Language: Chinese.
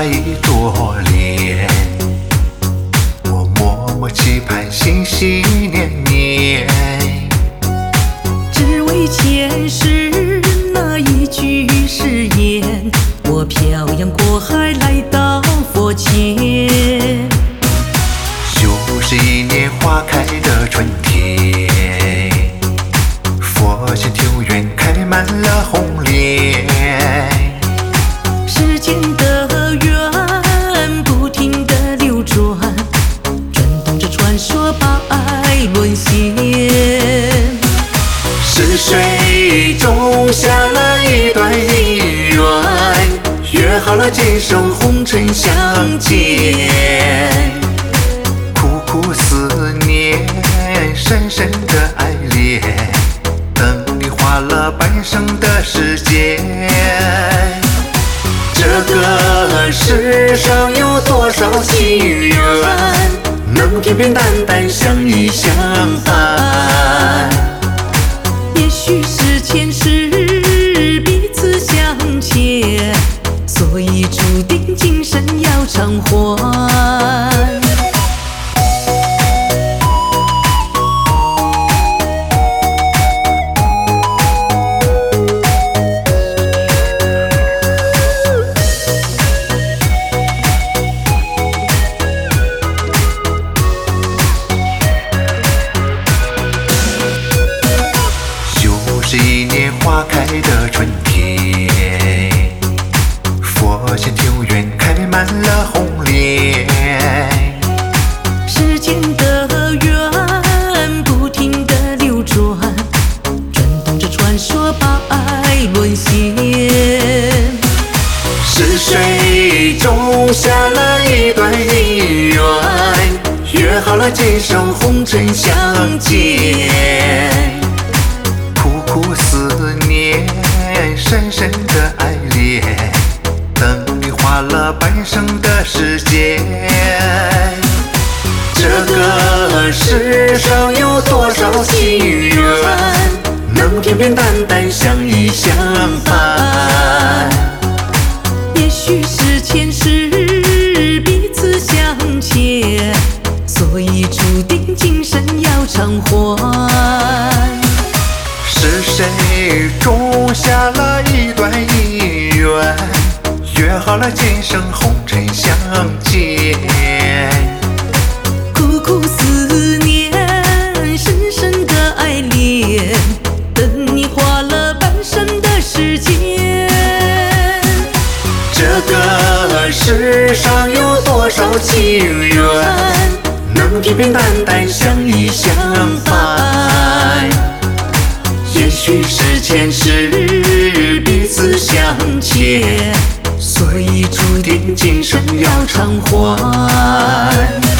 一朵莲，我默默期盼，心心念念， 只为前世那一句誓言。我漂洋过海来到佛前， 就是一年花开的春天，佛前庭院开满了红莲。 时间的圆不停地流转，转动着传说把爱沦陷。 是谁种下了一段姻缘，约好了今生红尘相见。苦苦思念，深深的爱恋，等你花了半生的时间。这个世上有多少情缘，能平平淡淡相依相伴？ 也许是前世彼此相欠，所以注定今生要偿还。 是一年花开的春天，佛前庭院开满了红莲。 时间的圆不停地流转，转动着传说把爱沦陷。 是谁种下了一段姻缘，约好了今生红尘相见。苦苦思念，深深的爱恋，等你花了半生的时间。这个世上有多少情缘，能平平淡淡相依相伴？ 也许是前世彼此相欠，所以注定今生要偿还。 是谁种下了一段姻缘，约好了今生红尘相见。 苦苦思念，深深的爱恋，等你花了半生的时间。 这个世上有多少情缘，能平平淡淡相依相伴？也许是前世彼此相欠，所以注定今生要偿还。